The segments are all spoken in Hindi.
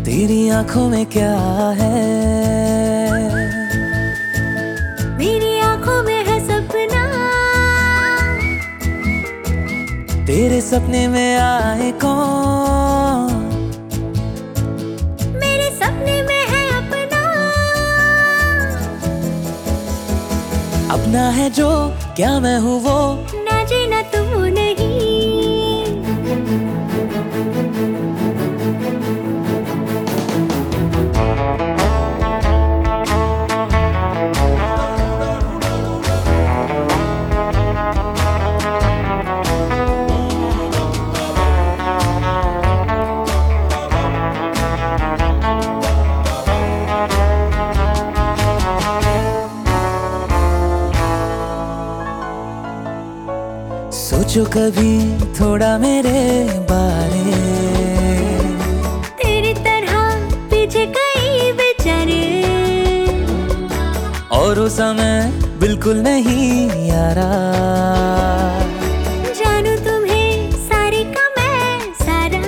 तेरी आंखों में क्या है? मेरी आंखों में है सपना। तेरे सपने में आए कौन? मेरे सपने में है अपना। अपना है जो, क्या मैं हूँ वो? ना जी ना तुम नहीं। सोचो कभी थोड़ा मेरे बारे, तेरी तरह पीछे कई बेचारे, और वो समय बिल्कुल नहीं यारा। जानू तुम्हें सारी का मैं सारा।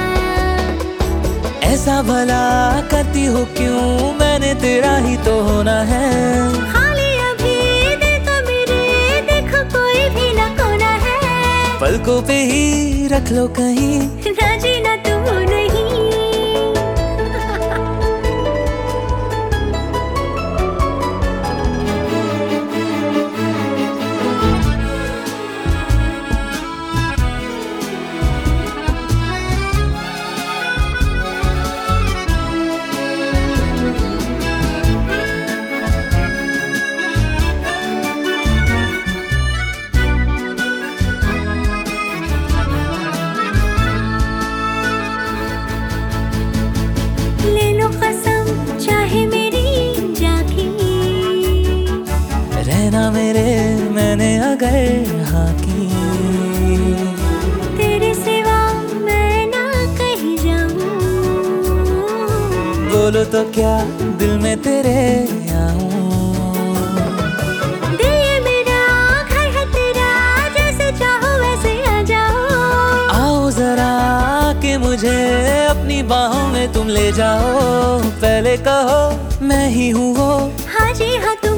ऐसा भला करती हो क्यों? मैंने तेरा ही तो होना है। खाली अभी देखो मेरे, देखो कोई भी ना कोना है। पलकों पे ही रख लो कहीं। ना जी ना तुम नहीं। ले लो कसम चाहे मेरी जाके, रहना मेरे मैंने अगर हाँ की। तेरे सिवा मैं ना कहीं जाऊं। बोलो तो क्या दिल में तेरे आऊं। दिल ये मेरा, घर है तेरा, जैसे चाहो वैसे आ जाओ। आओ जरा कि मुझे अपनी बाहों में तुम ले जाओ। पहले कहो मैं ही हूँ वो। हाँ जी हाँ